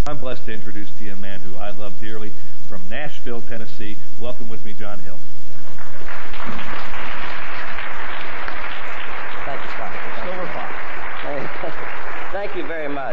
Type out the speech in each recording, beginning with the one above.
I'm blessed to introduce to you a man who I love dearly from Nashville, Tennessee. Welcome with me, John Hill. Thank you, Scott. Silver Fox. Thank you very much.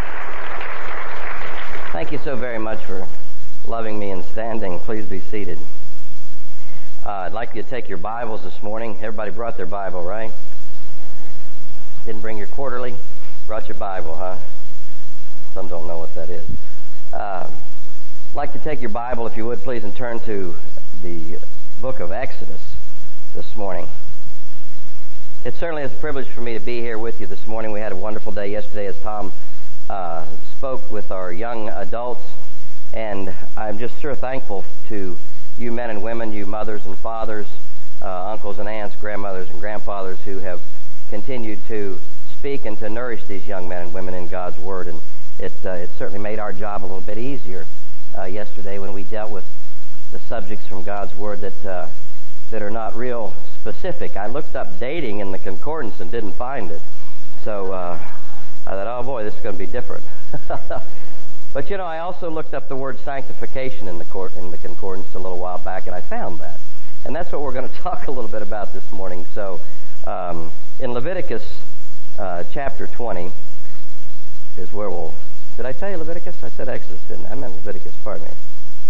Thank you so very much for loving me and standing. Please be seated. I'd like you to take your Bibles this morning. Everybody brought their Bible, right? Didn't bring your quarterly? Brought your Bible, huh? Some don't know what that is. I'd like to take your Bible, if you would, please, and turn to the book of Exodus this morning. It certainly is a privilege for me to be here with you this morning. We had a wonderful day yesterday as Tom spoke with our young adults, and I'm just sure thankful to you men and women, you mothers and fathers, uncles and aunts, grandmothers and grandfathers who have continued to speak and to nourish these young men and women in God's Word. And it certainly made our job a little bit easier yesterday when we dealt with the subjects from God's Word that are not real specific. I looked up dating in the concordance and didn't find it. So I thought, oh boy, this is going to be different. But you know, I also looked up the word sanctification in the concordance a little while back, and I found that. And that's what we're going to talk a little bit about this morning. So in Leviticus chapter 20 is where we'll... Did I tell you Leviticus? I said Exodus, didn't I? I meant Leviticus, pardon me.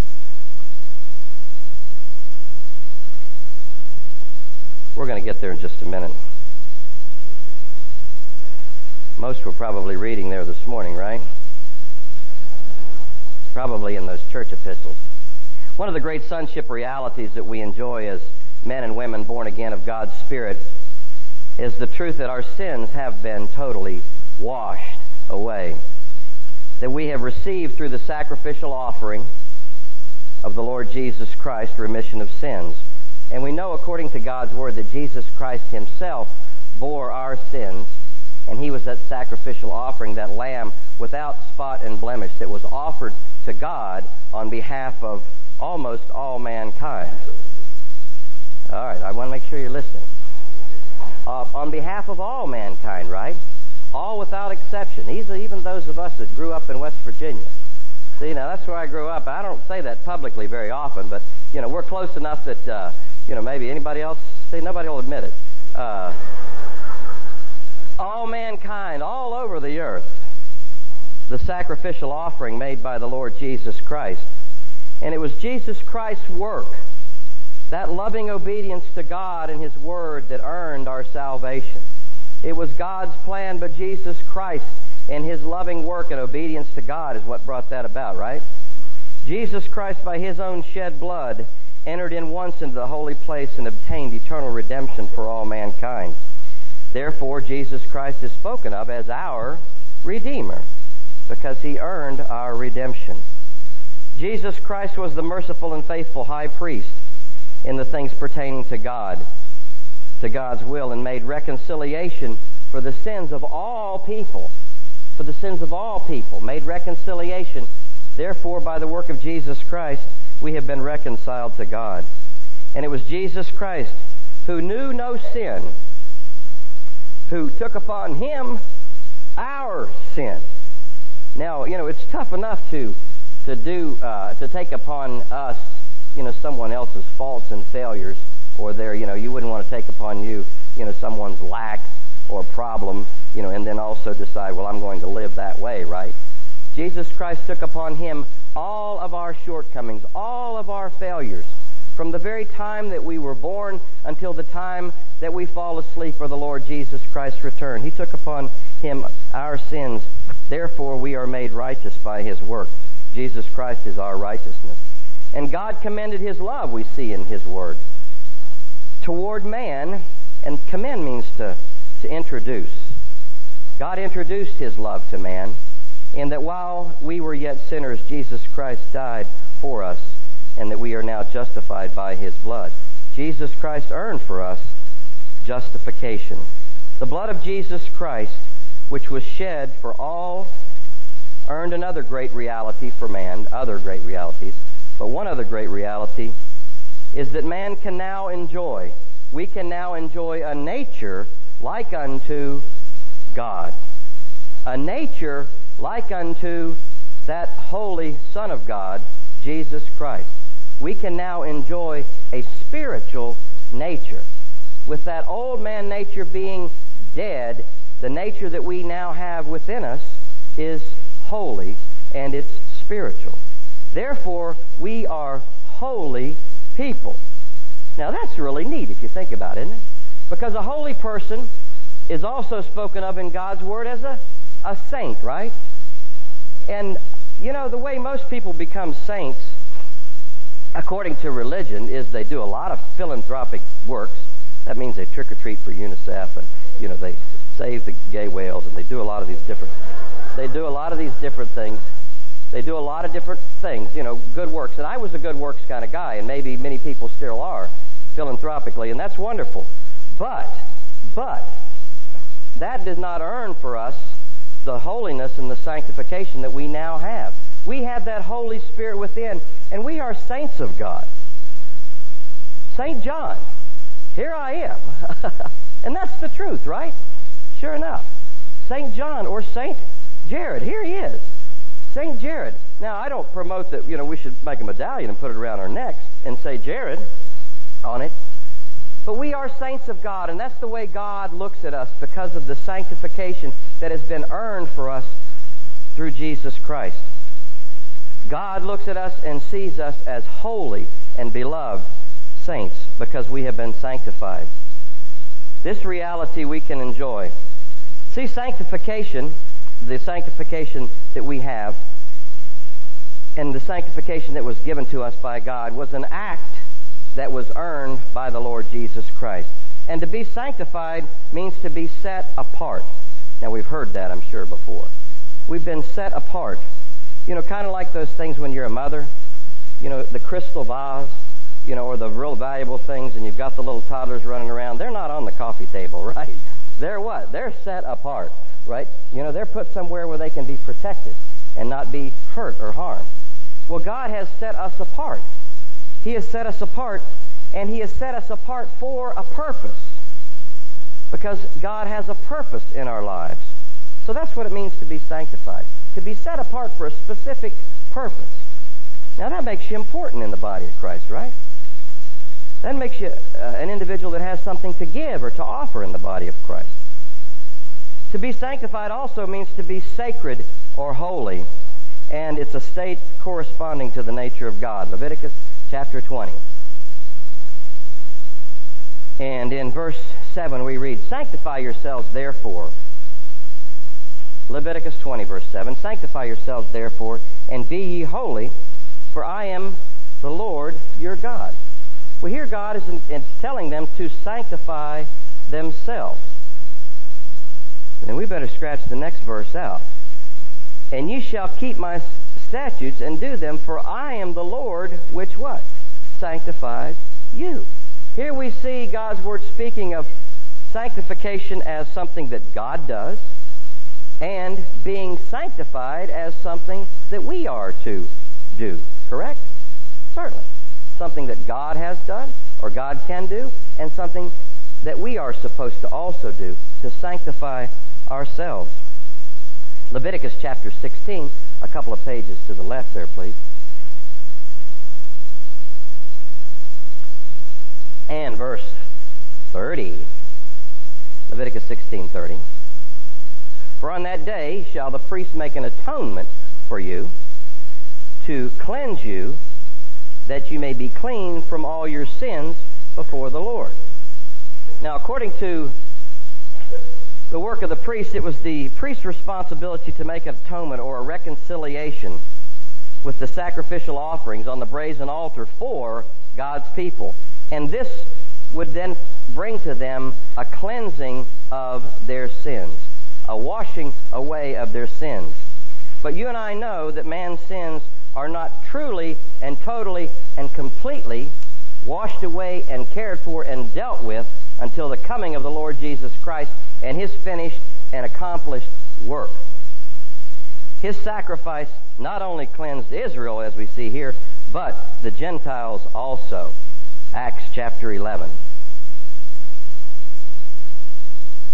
We're going to get there in just a minute. Most were probably reading there this morning, right? Probably in those church epistles. One of the great sonship realities that we enjoy as men and women born again of God's Spirit is the truth that our sins have been totally washed away. That we have received through the sacrificial offering of the Lord Jesus Christ remission of sins. And we know according to God's Word that Jesus Christ Himself bore our sins, and He was that sacrificial offering, that lamb without spot and blemish that was offered to God on behalf of almost all mankind. All right, I want to make sure you're listening. On behalf of all mankind, right? All without exception. Even those of us that grew up in West Virginia. See, now that's where I grew up. I don't say that publicly very often, but, you know, we're close enough that, maybe anybody else, see, nobody will admit it. All mankind, all over the earth, the sacrificial offering made by the Lord Jesus Christ. And it was Jesus Christ's work, that loving obedience to God and His Word, that earned our salvation. It was God's plan, but Jesus Christ and His loving work and obedience to God is what brought that about, right? Jesus Christ, by His own shed blood, entered in once into the holy place and obtained eternal redemption for all mankind. Therefore, Jesus Christ is spoken of as our Redeemer, because He earned our redemption. Jesus Christ was the merciful and faithful high priest in the things pertaining to God, to God's will, and made reconciliation for the sins of all people. For the sins of all people, made reconciliation. Therefore, by the work of Jesus Christ, we have been reconciled to God. And it was Jesus Christ who knew no sin, who took upon Him our sin. Now, it's tough enough to take upon us, someone else's faults and failures, or you wouldn't want to take upon you, someone's lack or problem, and then also decide, well, I'm going to live that way, right? Jesus Christ took upon Him all of our shortcomings, all of our failures, from the very time that we were born until the time that we fall asleep or the Lord Jesus Christ's return. He took upon Him our sins. Therefore, we are made righteous by His work. Jesus Christ is our righteousness. And God commended His love, we see in His Word, toward man, and commend means to introduce. God introduced His love to man, in that while we were yet sinners, Jesus Christ died for us, and that we are now justified by His blood. Jesus Christ earned for us justification. The blood of Jesus Christ, which was shed for all, earned another great reality for man, other great realities. But one other great reality is that man can now enjoy, we can now enjoy a nature like unto God. A nature like unto that holy Son of God, Jesus Christ. We can now enjoy a spiritual nature. With that old man nature being dead, the nature that we now have within us is holy and it's spiritual. Therefore, we are holy people. Now that's really neat if you think about it, isn't it? Because a holy person is also spoken of in God's Word as a saint, right? And, you know, the way most people become saints, according to religion, is they do a lot of philanthropic works. That means they trick-or-treat for UNICEF, and, you know, they save the gay whales, and they do a lot of these different things. They do a lot of different things, you know, good works. And I was a good works kind of guy, and maybe many people still are, philanthropically, and that's wonderful. But that did not earn for us the holiness and the sanctification that we now have. We have that Holy Spirit within, and we are saints of God. St. John, here I am. And that's the truth, right? Sure enough. St. John or St. Jared, here he is. St. Jared. Now, I don't promote that, you know, we should make a medallion and put it around our necks and say Jared on it. But we are saints of God, and that's the way God looks at us because of the sanctification that has been earned for us through Jesus Christ. God looks at us and sees us as holy and beloved saints because we have been sanctified. This reality we can enjoy. See, sanctification, the sanctification that we have, and the sanctification that was given to us by God was an act that was earned by the Lord Jesus Christ. And to be sanctified means to be set apart. Now, we've heard that, I'm sure, before. We've been set apart. You know, kind of like those things when you're a mother. You know, the crystal vase, you know, or the real valuable things, and you've got the little toddlers running around. They're not on the coffee table, right? They're what? They're set apart, right? You know, they're put somewhere where they can be protected and not be hurt or harmed. Well, God has set us apart. He has set us apart, and He has set us apart for a purpose. Because God has a purpose in our lives. So that's what it means to be sanctified. To be set apart for a specific purpose. Now that makes you important in the body of Christ, right? That makes you an individual that has something to give or to offer in the body of Christ. To be sanctified also means to be sacred or holy. And it's a state corresponding to the nature of God. Leviticus chapter 20. And in verse 7 we read, "Sanctify yourselves therefore." Leviticus 20 verse 7, "Sanctify yourselves therefore, and be ye holy, for I am the Lord your God." Well, here God is telling them to sanctify themselves. And we better scratch the next verse out. "And ye shall keep my statutes and do them, for I am the Lord which" what? "Sanctifies you." Here we see God's Word speaking of sanctification as something that God does, and being sanctified as something that we are to do. Correct? Certainly. Something that God has done, or God can do, and something that we are supposed to also do, to sanctify ourselves. Leviticus chapter 16, a couple of pages to the left there, please. And verse 30. Leviticus 16:30. "For on that day shall the priest make an atonement for you, to cleanse you, that you may be clean from all your sins before the Lord." Now, according to the work of the priest, it was the priest's responsibility to make an atonement or a reconciliation with the sacrificial offerings on the brazen altar for God's people. And this would then bring to them a cleansing of their sins, a washing away of their sins. But you and I know that man's sins are not truly and totally and completely washed away and cared for and dealt with until the coming of the Lord Jesus Christ and His finished and accomplished work. His sacrifice not only cleansed Israel, as we see here, but the Gentiles also. Acts chapter 11.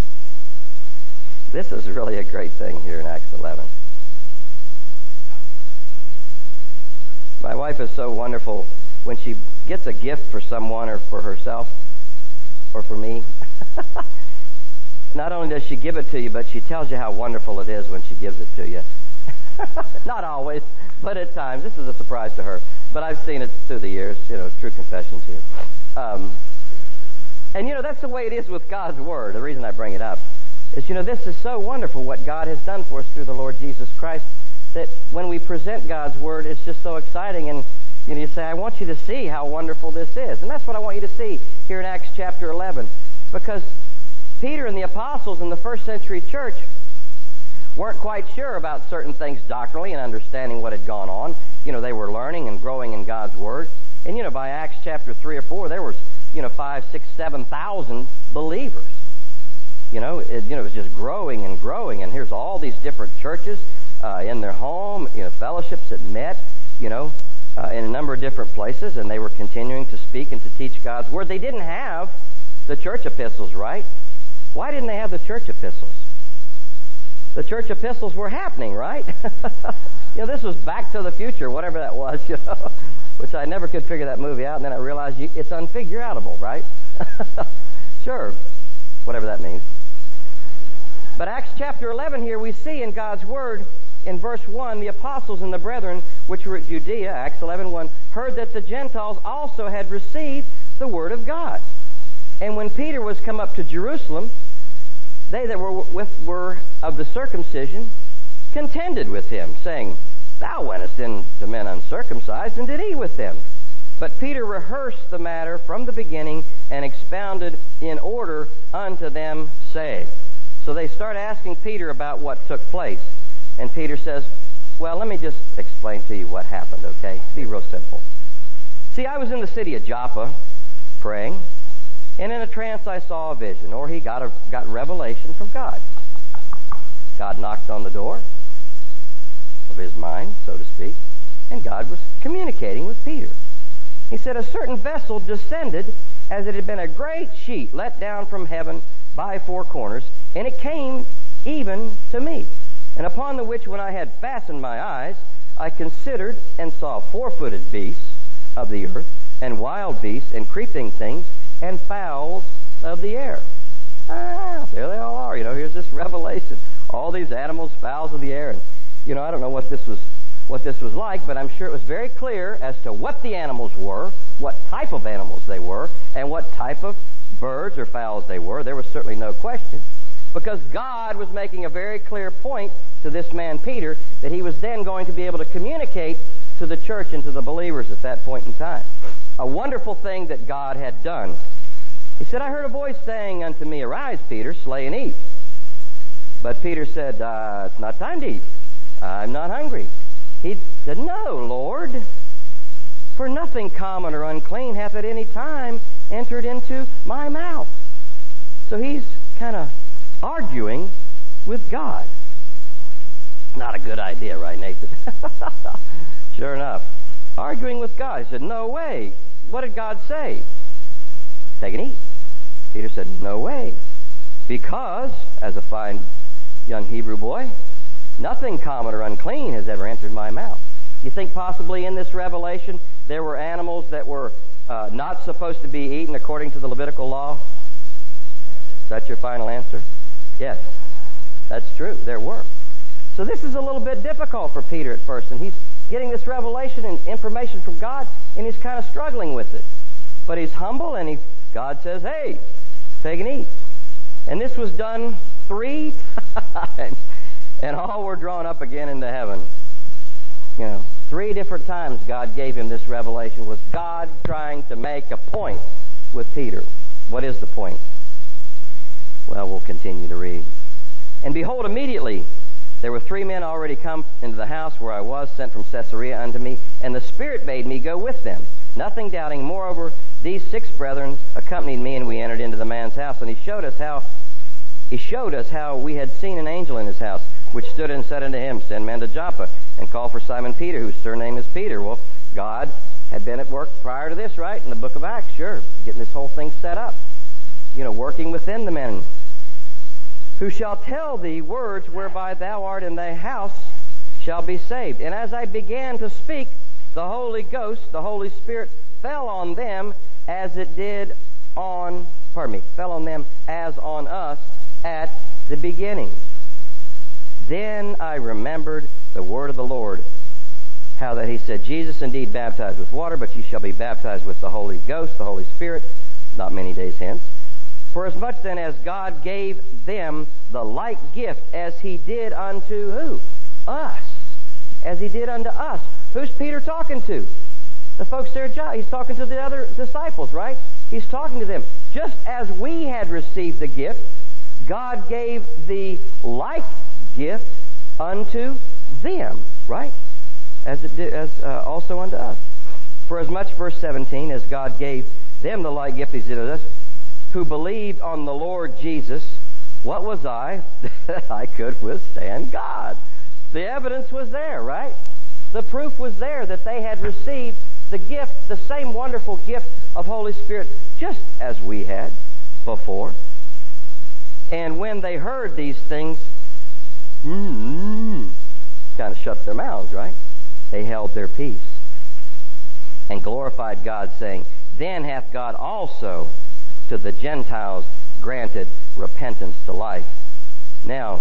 This is really a great thing here in Acts 11. My wife is so wonderful when she gets a gift for someone or for herself or for me. Not only does she give it to you, but she tells you how wonderful it is when she gives it to you. Not always, but at times. This is a surprise to her. But I've seen it through the years, true confessions here. And that's the way it is with God's Word. The reason I bring it up is, this is so wonderful what God has done for us through the Lord Jesus Christ, that when we present God's Word, it's just so exciting. And, you say, I want you to see how wonderful this is. And that's what I want you to see here in Acts chapter 11. Because Peter and the apostles in the first century church weren't quite sure about certain things doctrinally and understanding what had gone on. They were learning and growing in God's Word. And, by Acts chapter 3 or 4, there was, 5, 6, 7,000 believers. It was just growing and growing. And here's all these different churches in their home, fellowships that met, in a number of different places. And they were continuing to speak and to teach God's Word. They didn't have the church epistles, right? Why didn't they have the church epistles? The church epistles were happening, right? This was Back to the Future, whatever that was, which I never could figure that movie out, and then I realized it's unfigure-outable, right? Sure, whatever that means. But Acts chapter 11 here, we see in God's Word, in verse 1, the apostles and the brethren which were at Judea, Acts 11:1, heard that the Gentiles also had received the Word of God. And when Peter was come up to Jerusalem, they that were of the circumcision contended with him, saying, Thou wentest in to men uncircumcised, and did eat with them. But Peter rehearsed the matter from the beginning, and expounded in order unto them, saying. So they start asking Peter about what took place. And Peter says, well, let me just explain to you what happened, okay? Be real simple. See, I was in the city of Joppa praying, and in a trance I saw a vision, or he got revelation from God. God knocked on the door of his mind, so to speak, and God was communicating with Peter. He said, a certain vessel descended as it had been a great sheet let down from heaven by four corners, and it came even to me. And upon the which, when I had fastened my eyes, I considered and saw four-footed beasts of the earth, and wild beasts, and creeping things, and fowls of the air. There they all are. Here's this revelation. All these animals, fowls of the air. And, I don't know what this was like, but I'm sure it was very clear as to what the animals were, what type of animals they were, and what type of birds or fowls they were. There was certainly no question, because God was making a very clear point to this man Peter that he was then going to be able to communicate to the church and to the believers at that point in time. A wonderful thing that God had done. He said, I heard a voice saying unto me, Arise, Peter, slay and eat. But Peter said, it's not time to eat. I'm not hungry. He said, No, Lord, for nothing common or unclean hath at any time entered into my mouth. So he's kind of arguing with God. Not a good idea, right, Nathan? Sure enough. Arguing with God. He said, no way. What did God say? Take and eat. Peter said, no way. Because, as a fine young Hebrew boy, nothing common or unclean has ever entered my mouth. You think possibly in this revelation there were animals that were not supposed to be eaten according to the Levitical law? Is that your final answer? Yes, that's true. There were. So this is a little bit difficult for Peter at first, and he's getting this revelation and information from God, and he's kind of struggling with it. But he's humble, and God says, hey, take and eat. And this was done 3 times, and all were drawn up again into heaven. 3 different times God gave him this revelation. Was God trying to make a point with Peter? What is the point? Well, we'll continue to read. And behold, immediately there were 3 men already come into the house where I was, sent from Caesarea unto me, and the Spirit bade me go with them, nothing doubting. Moreover, these 6 brethren accompanied me, and we entered into the man's house. And he showed us how we had seen an angel in his house, which stood and said unto him, Send men to Joppa, and call for Simon Peter, whose surname is Peter. Well, God had been at work prior to this, right? In the book of Acts, sure, getting this whole thing set up. Working within the men. Who shall tell thee words whereby thou art in thy house shall be saved. And as I began to speak, the Holy Ghost, the Holy Spirit, fell on them as it did fell on them as on us at the beginning. Then I remembered the word of the Lord, how that he said, Jesus indeed baptized with water, but ye shall be baptized with the Holy Ghost, the Holy Spirit, not many days hence. For as much then as God gave them the like gift as he did unto who? Us. As he did unto us. Who's Peter talking to? The folks there at Joppa. He's talking to the other disciples, right? He's talking to them. Just as we had received the gift, God gave the like gift unto them, right? As it did, also unto us. For as much, verse 17, as God gave them the like gift as he did unto us, who believed on the Lord Jesus, what was I that I could withstand God? The evidence was there, right? The proof was there that they had received the gift, the same wonderful gift of Holy Spirit, just as we had before. And when they heard these things, kind of shut their mouths, right? They held their peace and glorified God, saying, Then hath God also to the Gentiles granted repentance to life. Now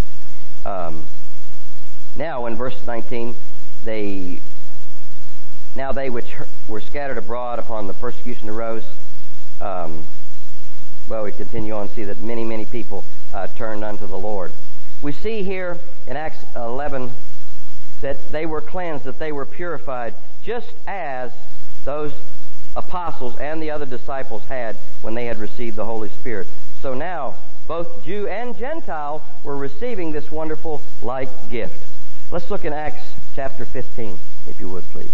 in verse 19, they which were scattered abroad upon the persecution arose. We continue on and see that many people turned unto the Lord. We see here in Acts 11 that they were cleansed, that they were purified, just as those apostles and the other disciples had when they had received the Holy Spirit. So now, both Jew and Gentile were receiving this wonderful like gift. Let's look in Acts chapter 15, if you would, please.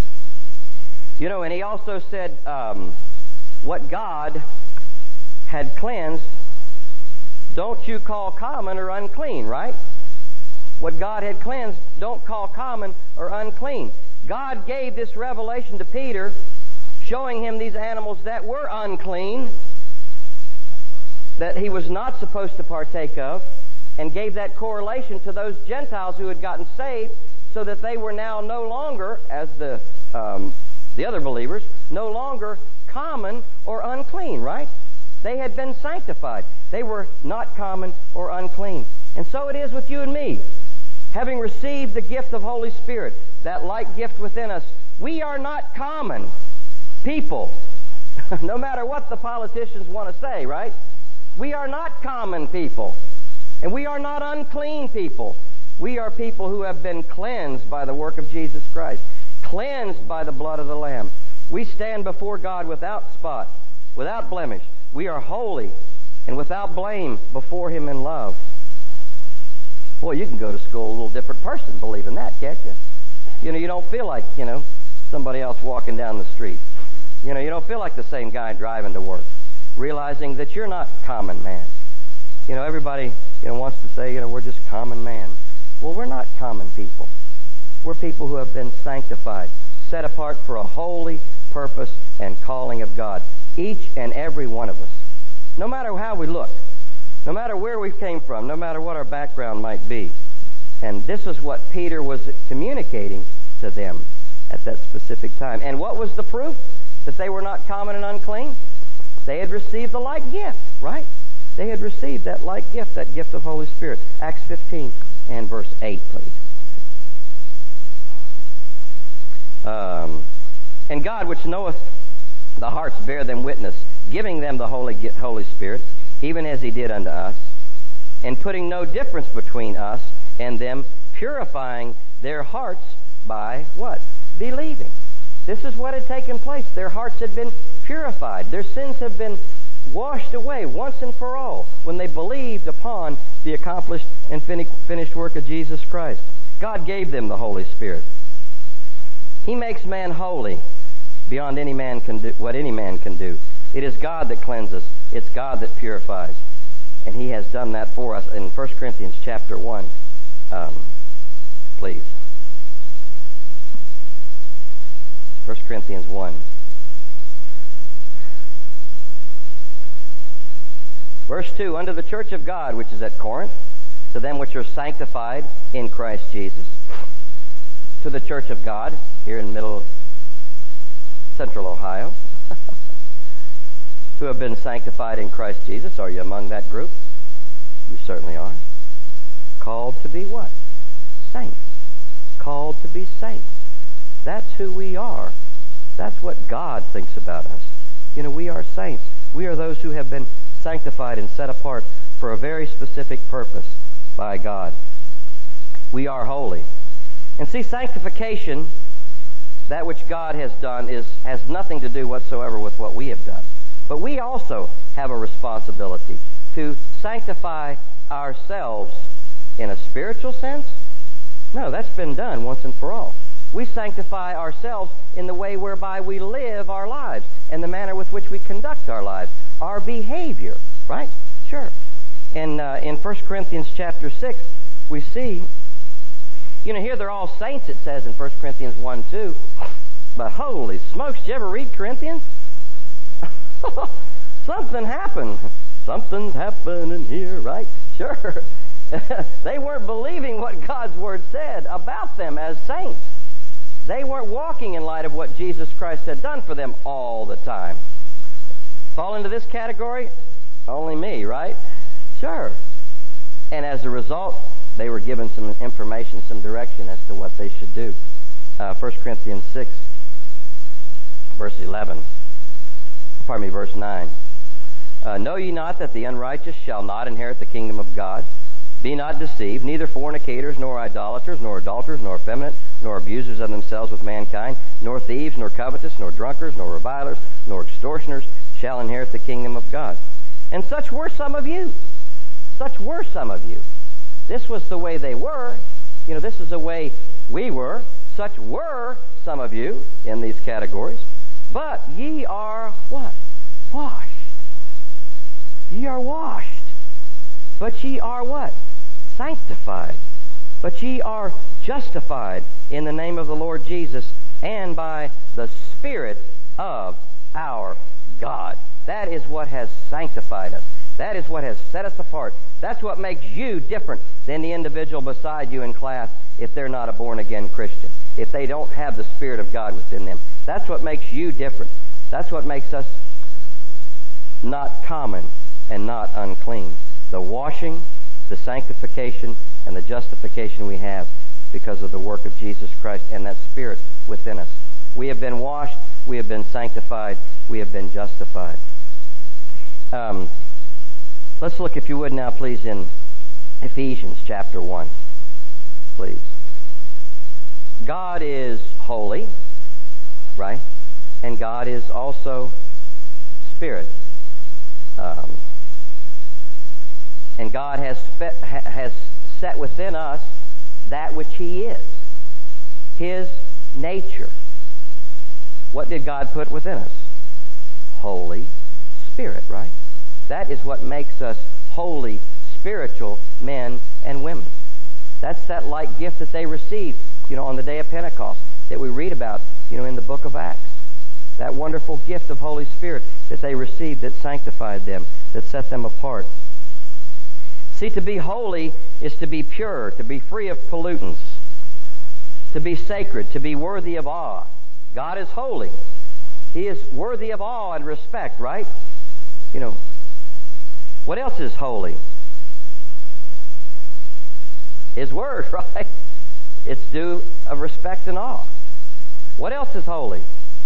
And he also said, what God had cleansed, don't you call common or unclean, right? What God had cleansed, don't call common or unclean. God gave this revelation to Peter, showing him these animals that were unclean, that he was not supposed to partake of, and gave that correlation to those Gentiles who had gotten saved, so that they were now no longer, as the other believers, no longer common or unclean, right? They had been sanctified. They were not common or unclean. And so it is with you and me. Having received the gift of Holy Spirit, that like gift within us, we are not common people. No matter what the politicians want to say, right? We are not common people. And we are not unclean people. We are people who have been cleansed by the work of Jesus Christ, cleansed by the blood of the Lamb. We stand before God without spot, without blemish. We are holy and without blame before Him in love. Boy, you can go to school a little different person believing that, can't you? You don't feel like, somebody else walking down the street. You don't feel like the same guy driving to work, realizing that you're not common man. Everybody, wants to say, we're just common man. Well, we're not common people. We're people who have been sanctified, set apart for a holy purpose and calling of God. Each and every one of us. No matter how we look, no matter where we came from, no matter what our background might be. And this is what Peter was communicating to them at that specific time. And what was the proof that they were not common and unclean? They had received the like gift, right? They had received that like gift, that gift of Holy Spirit. Acts 15 and verse 8, please. And God, which knoweth the hearts, bear them witness, giving them the Holy Spirit, even as He did unto us, and putting no difference between us and them, purifying their hearts by what? Believing. This is what had taken place. Their hearts had been purified. Their sins have been washed away once and for all when they believed upon the accomplished and finished work of Jesus Christ. God gave them the Holy Spirit. He makes man holy beyond any man can do, what any man can do. It is God that cleanses. It's God that purifies. And He has done that for us in 1 Corinthians chapter 1. Please. 1 Corinthians 1. Verse 2, unto the church of God, which is at Corinth, to them which are sanctified in Christ Jesus, to the church of God, here in the middle Central Ohio, who have been sanctified in Christ Jesus. Are you among that group? You certainly are. Called to be what? Saints. Called to be saints. That's who we are. That's what God thinks about us. You know, we are saints. We are those who have been sanctified and set apart for a very specific purpose by God. We are holy. And see, sanctification, that which God has done, has nothing to do whatsoever with what we have done. But we also have a responsibility to sanctify ourselves in a spiritual sense. No, that's been done once and for all. We sanctify ourselves in the way whereby we live our lives and the manner with which we conduct our lives, our behavior, right? Sure. In 1 Corinthians chapter 6, we see, you know, here they're all saints, it says in 1 Corinthians 1:2. But holy smokes, did you ever read Corinthians? Something happened. Something's happening here, right? Sure. They weren't believing what God's Word said about them as saints. They weren't walking in light of what Jesus Christ had done for them all the time. Fall into this category? Only me, right? Sure. And as a result, they were given some information, some direction as to what they should do. 1 Corinthians 6, verse 9. Know ye not that the unrighteous shall not inherit the kingdom of God? Be not deceived, neither fornicators, nor idolaters, nor adulterers, nor effeminate, nor abusers of themselves with mankind, nor thieves, nor covetous, nor drunkards, nor revilers, nor extortioners shall inherit the kingdom of God. And such were some of you. Such were some of you. This was the way they were. You know, this is the way we were. Such were some of you in these categories. But ye are what? Washed. Ye are washed. But ye are what? Sanctified. But ye are justified in the name of the Lord Jesus and by the Spirit of our God. That is what has sanctified us. That is what has set us apart. That's what makes you different than the individual beside you in class if they're not a born-again Christian, if they don't have the Spirit of God within them. That's what makes you different. That's what makes us not common and not unclean. The washing, the sanctification, and the justification we have because of the work of Jesus Christ and that Spirit within us. We have been washed, we have been sanctified, we have been justified. Let's look, if you would now, please, in Ephesians chapter 1. Please. God is holy, right? And God is also Spirit. And God has set within us that which He is, His nature. What did God put within us? Holy Spirit, right? That is what makes us holy, spiritual men and women. That's that light gift that they received, you know, on the day of Pentecost that we read about, you know, in the book of Acts. That wonderful gift of Holy Spirit that they received that sanctified them, that set them apart. See, to be holy is to be pure, to be free of pollutants, to be sacred, to be worthy of awe. God is holy. He is worthy of awe and respect, right? You know, what else is holy? His Word, right? It's due of respect and awe. What else is holy?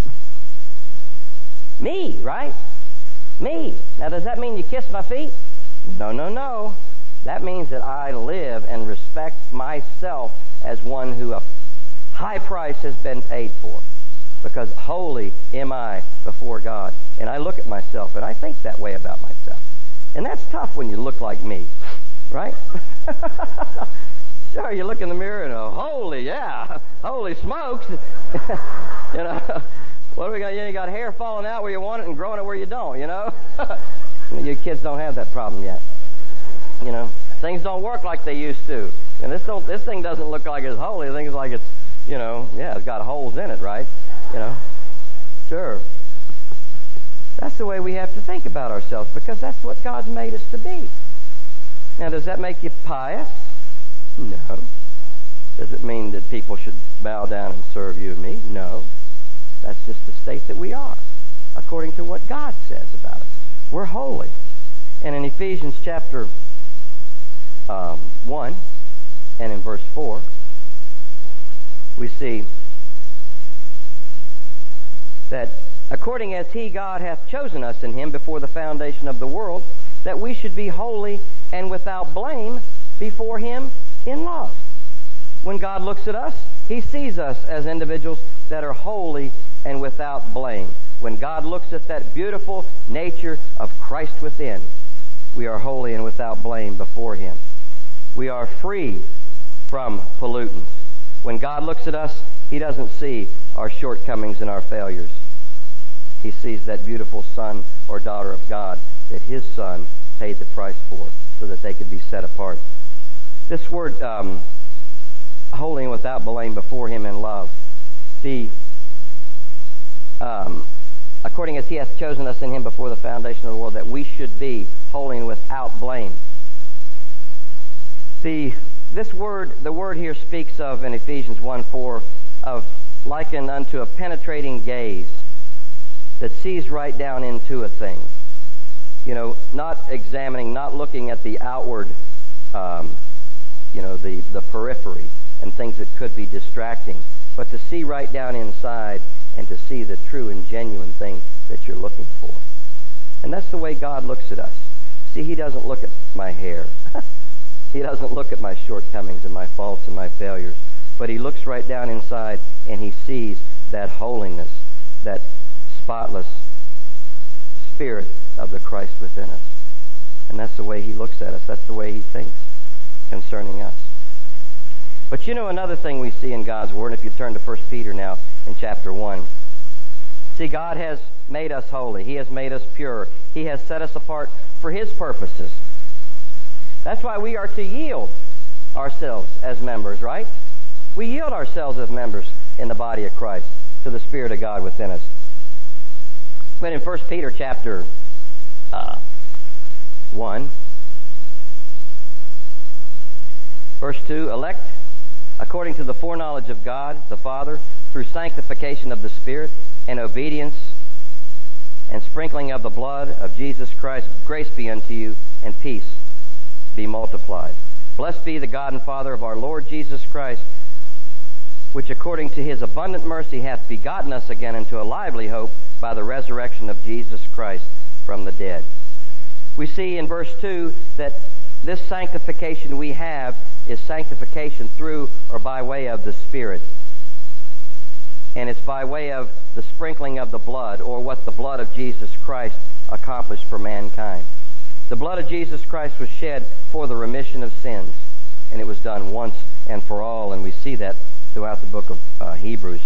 Me, right? Me. Now, does that mean you kiss my feet? No, no, no. That means that I live and respect myself as one who a high price has been paid for. Because holy am I before God. And I look at myself and I think that way about myself. And that's tough when you look like me, right? Sure, you look in the mirror and holy, yeah, holy smokes. You know, what do we got? You got hair falling out where you want it and growing it where you don't, you know? You kids don't have that problem yet. You know, things don't work like they used to. And this thing doesn't look like it's holy. The thing is like it's, you know, yeah, it's got holes in it, right? You know, sure. That's the way we have to think about ourselves because that's what God's made us to be. Now, does that make you pious? No. Does it mean that people should bow down and serve you and me? No. That's just the state that we are, according to what God says about us. We're holy. And in Ephesians chapter 1 and in verse 4, we see that according as he, God, hath chosen us in him before the foundation of the world, that we should be holy and without blame before him in love. When God looks at us, he sees us as individuals that are holy and without blame. When God looks at that beautiful nature of Christ within, we are holy and without blame before him. We are free from pollutants. When God looks at us, he doesn't see our shortcomings and our failures. He sees that beautiful son or daughter of God that his son paid the price for so that they could be set apart. This word, holy and without blame before him in love. According as he hath chosen us in him before the foundation of the world, that we should be holy and without blame. The word here speaks of, in Ephesians 1:4, of likened unto a penetrating gaze that sees right down into a thing. You know, not examining, not looking at the outward, the periphery and things that could be distracting, but to see right down inside and to see the true and genuine thing that you're looking for. And that's the way God looks at us. See, he doesn't look at my hair. He doesn't look at my shortcomings and my faults and my failures, but he looks right down inside and he sees that holiness, that spotless spirit of the Christ within us. And that's the way he looks at us. That's the way he thinks concerning us. But you know another thing we see in God's Word, if you turn to 1 Peter now in chapter 1. See, God has made us holy. He has made us pure. He has set us apart for his purposes. That's why we are to yield ourselves as members, right? We yield ourselves as members in the body of Christ to the Spirit of God within us. But in 1 Peter chapter 1, verse 2, elect according to the foreknowledge of God the Father, through sanctification of the Spirit and obedience and sprinkling of the blood of Jesus Christ, grace be unto you and peace be multiplied. Blessed be the God and Father of our Lord Jesus Christ, which according to his abundant mercy hath begotten us again into a lively hope by the resurrection of Jesus Christ from the dead. We see in verse 2 that this sanctification we have is sanctification through or by way of the Spirit. And it's by way of the sprinkling of the blood, or what the blood of Jesus Christ accomplished for mankind. The blood of Jesus Christ was shed for the remission of sins, and it was done once and for all, and we see that throughout the book of Hebrews.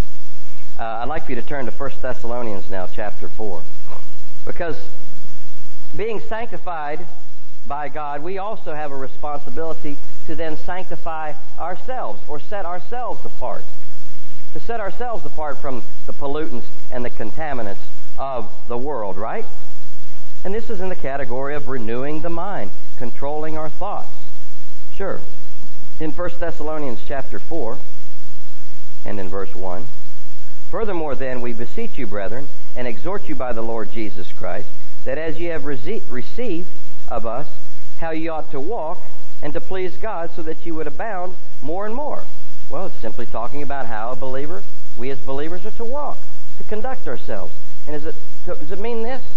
I'd like for you to turn to 1 Thessalonians now, chapter 4. Because being sanctified by God, we also have a responsibility to then sanctify ourselves, or set ourselves apart. To set ourselves apart from the pollutants and the contaminants of the world, right? And this is in the category of renewing the mind, controlling our thoughts. Sure. In 1 Thessalonians chapter 4, and in verse 1, furthermore then we beseech you, brethren, and exhort you by the Lord Jesus Christ, that as ye have received of us how ye ought to walk, and to please God, so that ye would abound more and more. Well, it's simply talking about how we as believers are to walk, to conduct ourselves. And does it mean this?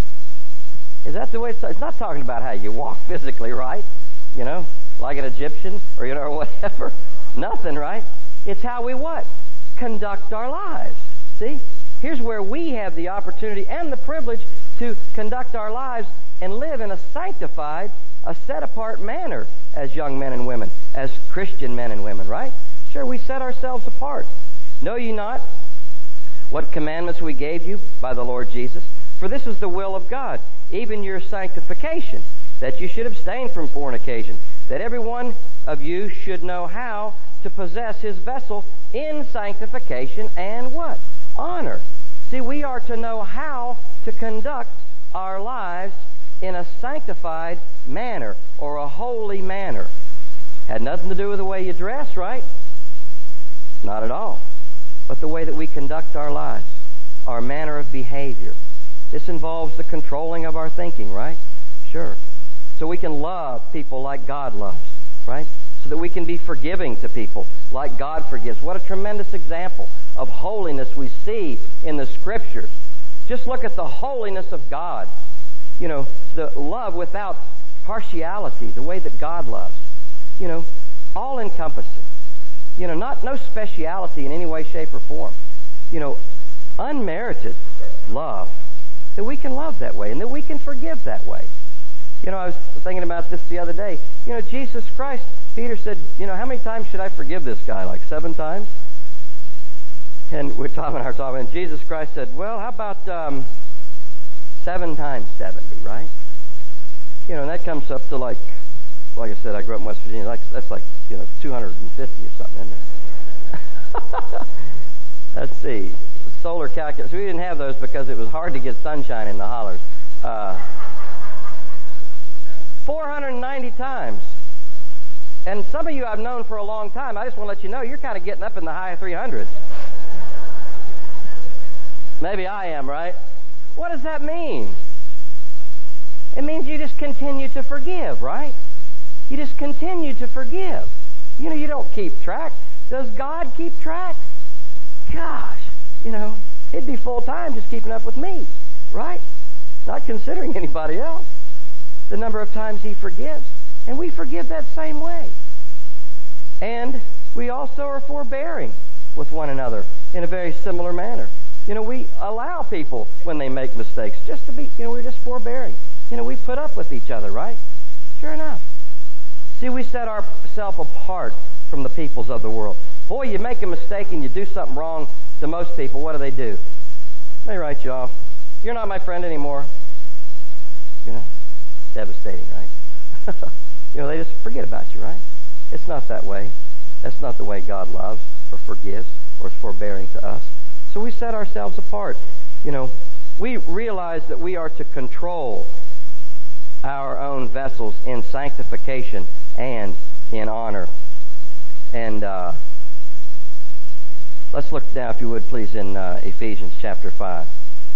Is that the way it's not talking about how you walk physically, right? You know, like an Egyptian, or or whatever. Nothing, right? It's how we what? Conduct our lives. See? Here's where we have the opportunity and the privilege to conduct our lives and live in a sanctified, a set-apart manner as young men and women, as Christian men and women, right? Sure, we set ourselves apart. Know ye not what commandments we gave you by the Lord Jesus? For this is the will of God, even your sanctification, that you should abstain from fornication, that every one of you should know how to possess his vessel in sanctification and what? Honor. See, we are to know how to conduct our lives in a sanctified manner, or a holy manner. Had nothing to do with the way you dress, right? Not at all. but the way that we conduct our lives, our manner of behavior. This involves the controlling of our thinking, right? Sure. So we can love people like God loves, right? So that we can be forgiving to people like God forgives. What a tremendous example of holiness we see in the Scriptures. Just look at the holiness of God. You know, the love without partiality, the way that God loves. You know, all-encompassing. You know, no speciality in any way, shape, or form. You know, unmerited love. That we can love that way and that we can forgive that way. You know, I was thinking about this the other day. You know, Jesus Christ, Peter said, you know, how many times should I forgive this guy? Like 7 times? And Tom and I were talking, and Jesus Christ said, well, how about 7 times 70, right? You know, and that comes up to like I said, I grew up in West Virginia. That's like, you know, 250 or something, isn't it? Let's see. Solar calculus. We didn't have those because it was hard to get sunshine in the hollers. 490 times. And some of you I've known for a long time. I just want to let you know you're kind of getting up in the high 300s. Maybe I am, right? What does that mean? It means you just continue to forgive, right? You just continue to forgive. You know, you don't keep track. Does God keep track? Gosh, you know, it'd be full time just keeping up with me, right? Not considering anybody else. The number of times He forgives. And we forgive that same way. And we also are forbearing with one another in a very similar manner. You know, we allow people when they make mistakes just to be, you know, we're just forbearing. You know, we put up with each other, right? Sure enough. See, we set ourselves apart from the peoples of the world. Boy, you make a mistake and you do something wrong to most people, what do? They write you off. You're not my friend anymore. You know, devastating, right? You know, they just forget about you, right? It's not that way. That's not the way God loves or forgives or is forbearing to us. So we set ourselves apart. You know, we realize that we are to control our own vessels in sanctification and in honor. And let's look now, if you would, please, in Ephesians chapter 5.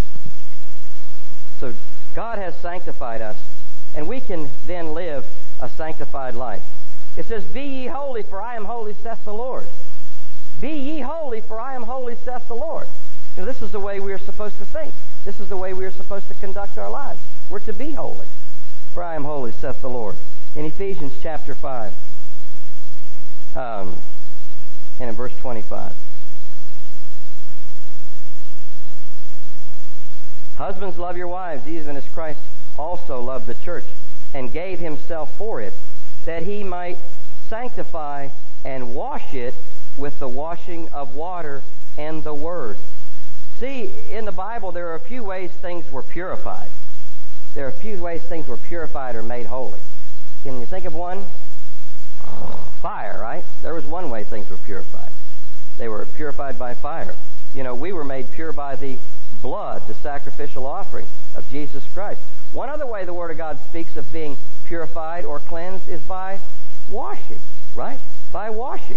So God has sanctified us, and we can then live a sanctified life. It says, be ye holy, for I am holy, saith the Lord. Be ye holy, for I am holy, saith the Lord. You know, this is the way we are supposed to think. This is the way we are supposed to conduct our lives. We're to be holy. For I am holy, saith the Lord. In Ephesians chapter 5, and in verse 25. Husbands, love your wives, even as Christ also loved the church, and gave himself for it, that he might sanctify and wash it with the washing of water and the word. See, in the Bible, there are a few ways things were purified. There are a few ways things were purified or made holy. Can you think of one? Fire, right? There was one way things were purified. They were purified by fire. You know, we were made pure by the blood, the sacrificial offering of Jesus Christ. One other way the Word of God speaks of being purified or cleansed is by washing, right? By washing.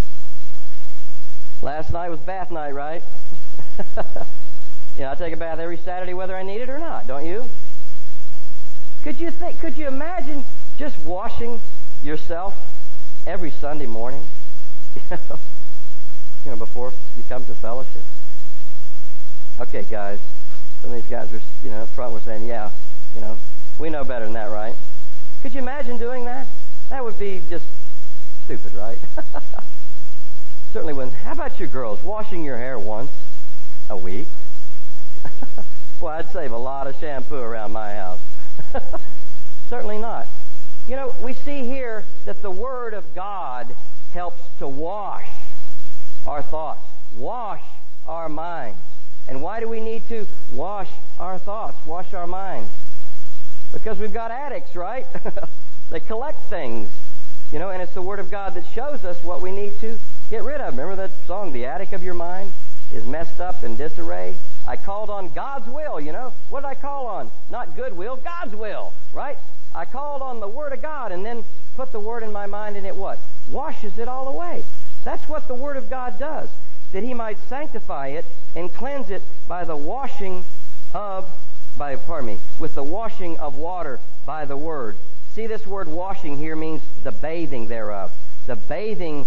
Last night was bath night, right? You know, I take a bath every Saturday whether I need it or not, don't you? Could you imagine just washing yourself every Sunday morning? You know, before you come to fellowship? Okay, guys. Some of these guys are, you know, up front were saying, yeah, you know, we know better than that, right? Could you imagine doing that? That would be just stupid, right? Certainly wouldn't. How about you girls? Washing your hair once a week? Well, I'd save a lot of shampoo around my house. Certainly not. You know, we see here that the Word of God helps to wash our thoughts, wash our minds. And why do we need to wash our thoughts, wash our minds? Because we've got addicts, right? They collect things, you know, and it's the Word of God that shows us what we need to get rid of. Remember that song, The Attic of Your Mind is Messed Up in Disarray? I called on God's will, you know. What did I call on? Not good will, God's will, right? I called on the Word of God and then put the Word in my mind, and it what? Washes it all away. That's what the Word of God does. that he might sanctify it and cleanse it by the washing of, with the washing of water by the word. See, this word washing here means the bathing thereof. The bathing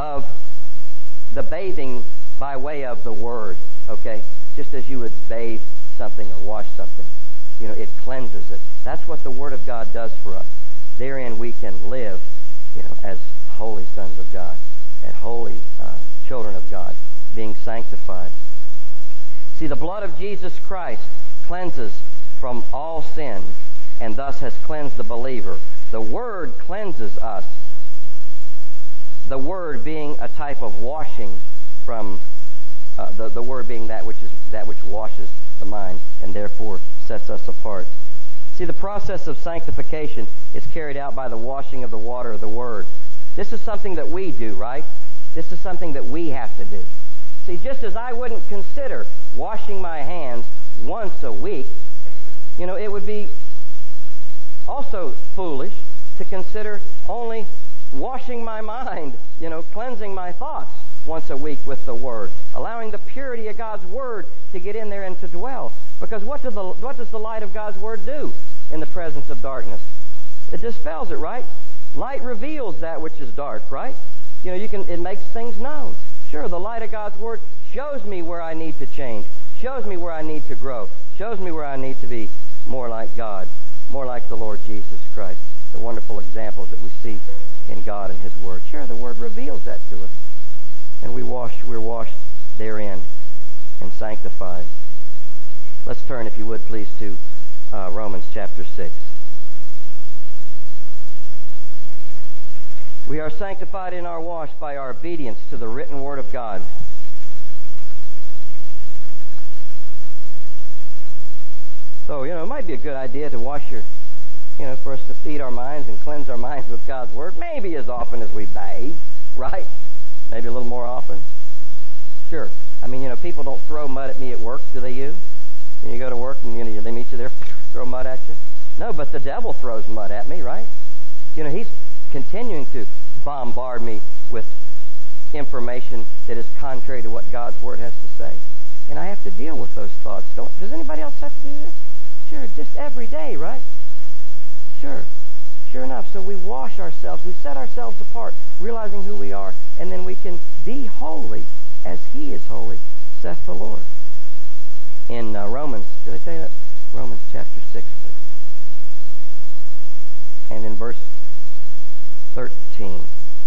by way of the word, okay? Just as you would bathe something or wash something. It cleanses it. That's what the Word of God does for us. Therein we can live, as holy sons of God, as holy children of God, being sanctified. See, the blood of Jesus Christ cleanses from all sin, and thus has cleansed the believer. The Word cleanses us. The Word being a type of washing from the Word being that which washes the mind and therefore sets us apart. See, the process of sanctification is carried out by the washing of the water of the Word. This is something that we do, right? This is something that we have to do. See, just as I wouldn't consider washing my hands once a week, it would be also foolish to consider only washing my mind, cleansing my thoughts once a week with the Word, allowing the purity of God's Word to get in there and to dwell. Because what does the light of God's Word do in the presence of darkness? It dispels it, right? Light reveals that which is dark, right? It makes things known. Sure, the light of God's Word shows me where I need to change, shows me where I need to grow, shows me where I need to be more like God, more like the Lord Jesus Christ. The wonderful examples that we see in God and His Word. Sure, the Word reveals that to us. And we're washed therein and sanctified. Let's turn, if you would, please, to Romans chapter 6. We are sanctified in our wash by our obedience to the written Word of God. So, it might be a good idea to wash for us to feed our minds and cleanse our minds with God's Word, maybe as often as we bathe, right? Maybe a little more often. Sure. People don't throw mud at me at work, do they you? When you go to work and they meet you there, throw mud at you? No, but the devil throws mud at me, right? He's continuing to bombard me with information that is contrary to what God's Word has to say. And I have to deal with those thoughts. Does anybody else have to do this? Sure, just every day, right? Sure. Sure enough, so we wash ourselves, we set ourselves apart, realizing who we are, and then we can be holy as He is holy, saith the Lord. In Romans, did I say that? Romans chapter 6, please. And in verse 13.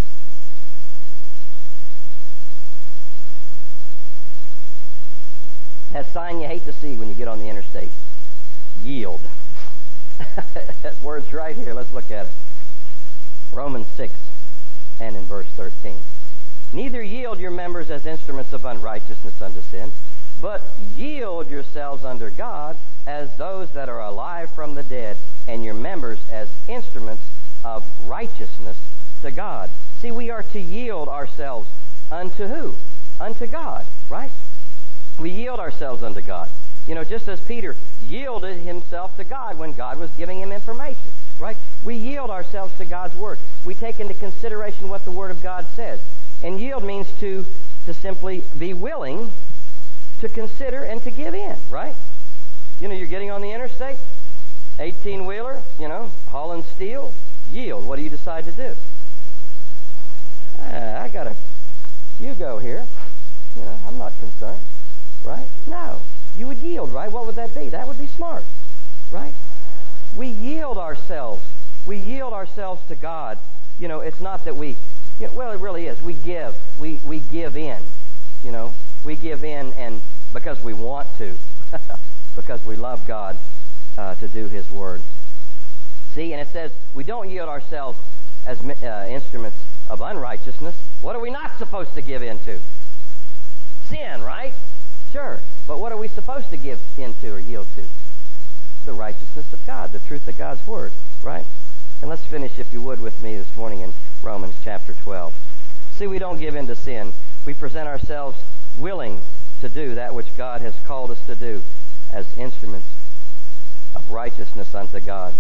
That sign you hate to see when you get on the interstate. Yield. That word's right here. Let's look at it. Romans 6 and in verse 13. Neither yield your members as instruments of unrighteousness unto sin, but yield yourselves unto God as those that are alive from the dead, and your members as instruments of righteousness to God. See, we are to yield ourselves unto who? Unto God, right? We yield ourselves unto God. Just as Peter yielded himself to God when God was giving him information, right? We yield ourselves to God's Word. We take into consideration what the Word of God says. And yield means to simply be willing to consider and to give in, right? You're getting on the interstate, 18-wheeler, hauling steel, yield. What do you decide to do? You go here. I'm not concerned, right? No. You would yield, right? What would that be? That would be smart, right? We yield ourselves. We yield ourselves to God. It's not that we, well, it really is. We give. We give in. We give in, and because we want to, because we love God to do His Word. See, and it says we don't yield ourselves as instruments of unrighteousness. What are we not supposed to give into? Sin, right? Sure. But what are we supposed to give into or yield to? The righteousness of God, the truth of God's Word, right? And let's finish, if you would, with me this morning in Romans chapter 12. See, we don't give in to sin. We present ourselves willing to do that which God has called us to do as instruments of righteousness unto God.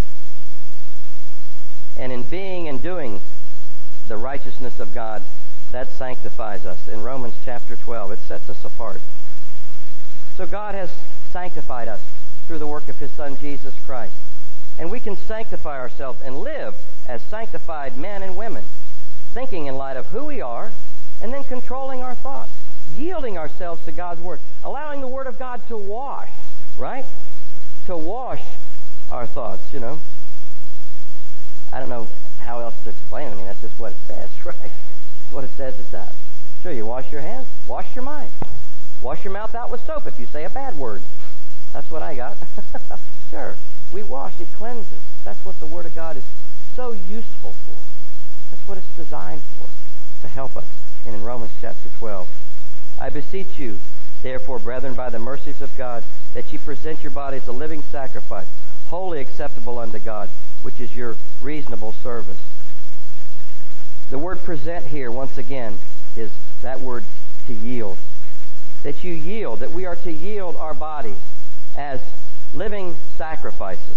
And in being and doing the righteousness of God, that sanctifies us. In Romans chapter 12, it sets us apart. So God has sanctified us through the work of His Son, Jesus Christ. And we can sanctify ourselves and live as sanctified men and women, thinking in light of who we are, and then controlling our thoughts, yielding ourselves to God's Word, allowing the Word of God to wash, right? To wash our thoughts, you know. I don't know how else to explain it. I mean, that's just what it says, right? That's what it says it does. Sure, you wash your hands, wash your mind. Wash your mouth out with soap if you say a bad word. That's what I got. Sure, we wash, it cleanses. That's what the Word of God is so useful for. That's what it's designed for, to help us. And in Romans chapter 12, I beseech you, therefore, brethren, by the mercies of God, that ye present your bodies a living sacrifice, wholly acceptable unto God, which is your reasonable service. The word present here, once again, is that word to yield. That you yield, that we are to yield our bodies as living sacrifices.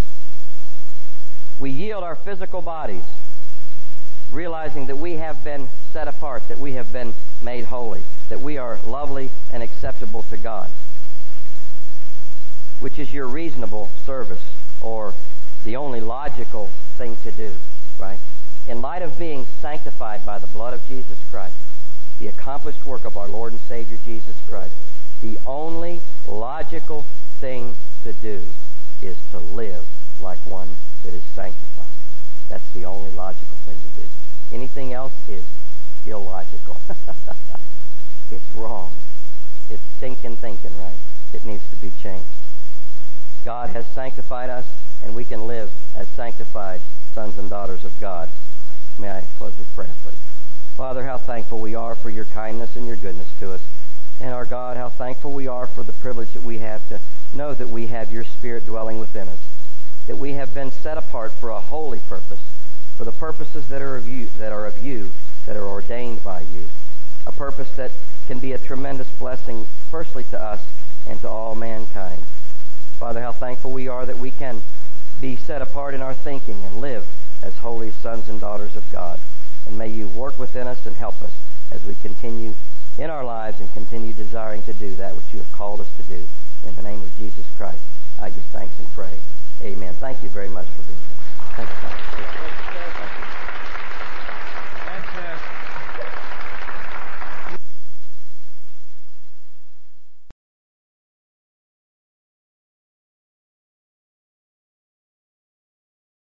We yield our physical bodies, realizing that we have been set apart, that we have been made holy, that we are lovely and acceptable to God, which is your reasonable service, or the only logical thing to do, right? In light of being sanctified by the blood of Jesus Christ, the accomplished work of our Lord and Savior Jesus Christ, the only logical thing to do is to live like one that is sanctified. That's the only logical thing to do. Anything else is illogical. It's wrong. It's thinking, right? It needs to be changed. God has sanctified us, and we can live as sanctified sons and daughters of God. May I close with prayer, please? Father, how thankful we are for your kindness and your goodness to us. And our God, how thankful we are for the privilege that we have to know that we have your Spirit dwelling within us, that we have been set apart for a holy purpose, for the purposes that are of you, that are ordained by you, a purpose that can be a tremendous blessing, firstly to us and to all mankind. Father, how thankful we are that we can be set apart in our thinking and live as holy sons and daughters of God. And may you work within us and help us as we continue in our lives and continue desiring to do that which you have called us to do. In the name of Jesus Christ, I give thanks and pray. Amen. Thank you very much for being here.